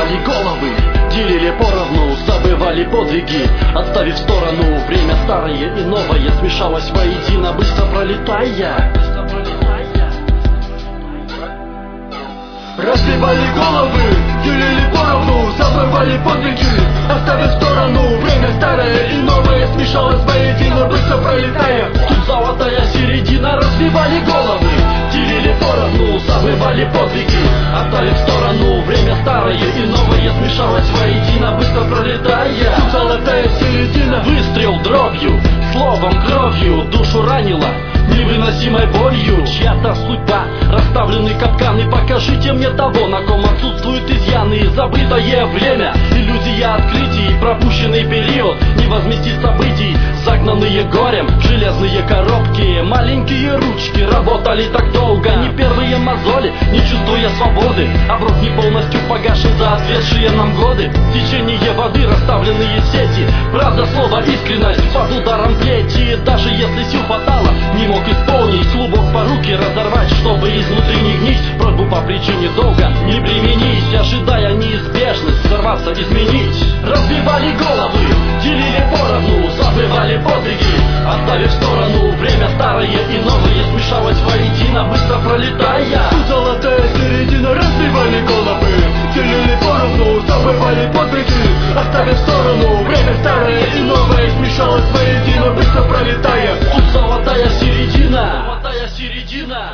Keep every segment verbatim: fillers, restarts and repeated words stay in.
разбивали головы, делили поровну, забывали подвиги, отставив в сторону время старое и новое, смешалось воедино, быстро пролетая. Разбивали головы, делили поровну, забывали подвиги, оставив в сторону время старое и новое, смешалось воедино, быстро пролетая. Тут золотая середина. Разбивали головы, делили поровну, забывали подвиги, оставив в сторону время старое и новое, смешалось воедино, быстро пролетая. Тут золотая середина. Выстрел дробью, словом кровью, душу ранила невыносимой болью. Чья-то судьба, расставлены капканы, покажите мне того, на ком отсутствуют изъяны. Забытое время, иллюзия открытий, пропущенный период, не возместить событий, загнанные горем в железные коробки. Маленькие ручки работали так долго, не первые мозоли, не чувствуя свободы, оброк не полностью погашен за ответшие нам годы. Течение воды, расставленные сети, правда, слово, искренность под ударом плети. Даже если сил хватало, не мог исполнить, клубок по руке разорвать, чтобы изнутри не гнить, просьбу по причине долга не применить, ожидая неизбежность, сорваться, изменить. Разбивали головы, делили поровну, забывали подвиги, оставив в сторону время старое и новое, смешалось воедино, быстро пролетая. Тут золотая середина. Разбивали головы, делили поровну, забывали подвиги, оставив в сторону время старое и новое, смешалось воедино, быстро пролетая. Тут золотая середина. Золотая середина.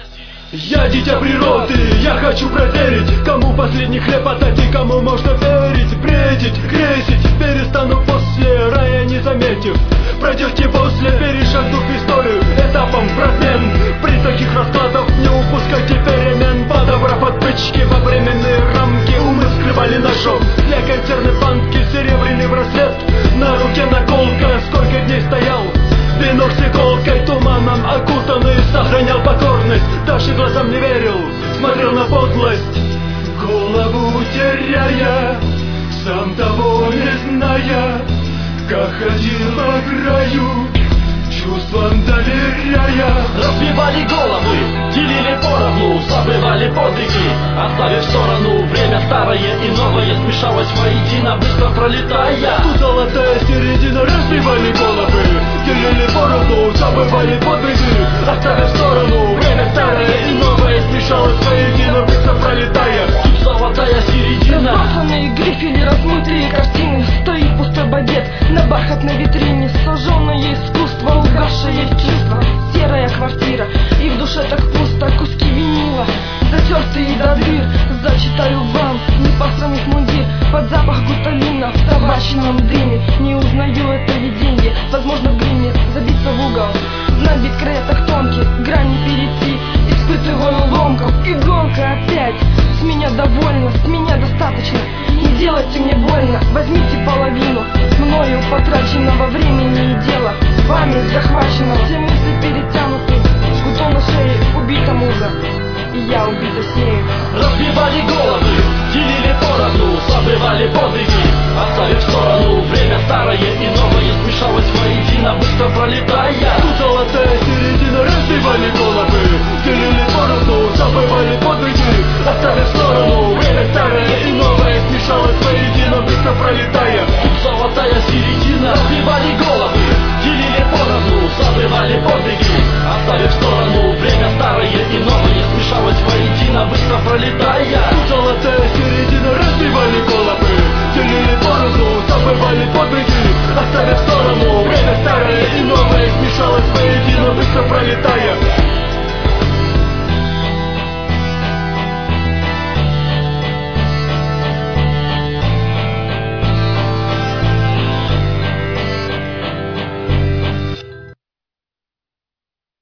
Я дитя природы, я хочу проверить, кому последний хлеб отдать и кому можно верить. Бредить, грезить, перестану после рая, не заметив пройдете после, перешагнув историю этапом промен. При таких раскладах не упускайте перемен, подобрав отпычки во временные рамки. Умы скрывали ножом для консервной банки, серебряный браслет на руке, наколка. Сколько дней стоял венок с иголкой, туманом окутанный, сохранял покорность, даже глазам не верил, смотрел на подлость, голову теряя, сам того не зная, как ходил по краю, чувствам доверяя. Разбивали головы, делили поровну, забывали подвиги, оставив в сторону время старое и новое, смешалось воедино, быстро пролетая. Тут золотая середина. Разбивали головы, делили поровну, забывали подвиги, оставив в сторону время старое и новое, смешалось воедино, быстро пролетая. Тут золотая середина. Разбросанные грифели, размытые картины, стоит пустой багет на бархатной витрине, сожженное искусство, угасшее чувство, серая квартира, и в душе так пусто, куски винила, затертые до дыр. Зачитаю вам непосранный мундир под запах гуталина в табачном дыме. Не узнаю это виденье, возможно в гриме забиться в угол, знать ведь края так тонкие, грани перейти, испытываю ломку, иголка опять. С меня довольно, с меня достаточно, не делайте мне больно, возьмите половину мною потраченного времени и дела, вами захвачено, все мысли перетянуты, жгутом на шее убита муза, и я убита с нею. Разбивали головы, делили поровну, забывали подвиги, оставив в сторону время старое и новое, смешалось воедино, быстро пролетая. Тут золотая середина. Разбивали головы, делили поровну, забывали подвиги, оставив в сторону время старое и новое, смешалось воедино, быстро пролетая. Тут золотая середина. Разбивали головы, делили поровну, забывали подвиги, оставив в сторону время старое и новое, смешалось воедино, быстро пролетая. Тут золотая середина. Разбивали